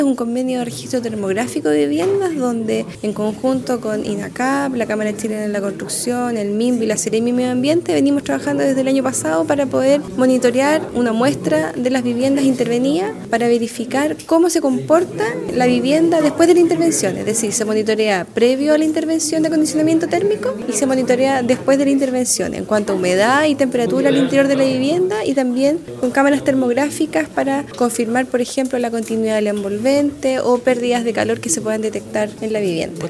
Es un convenio de registro termográfico de viviendas donde en conjunto con INACAP, la Cámara Chilena de la Construcción, el MIMB y la Seremi Medio Ambiente venimos trabajando desde el año pasado para poder monitorear una muestra de las viviendas intervenidas para verificar cómo se comporta la vivienda después de la intervención, es decir, se monitorea previo a la intervención de acondicionamiento térmico y se monitorea después de la intervención en cuanto a humedad y temperatura al interior de la vivienda y también con cámaras termográficas para confirmar, por ejemplo, la continuidad del envolvente o pérdidas de calor que se puedan detectar en la vivienda.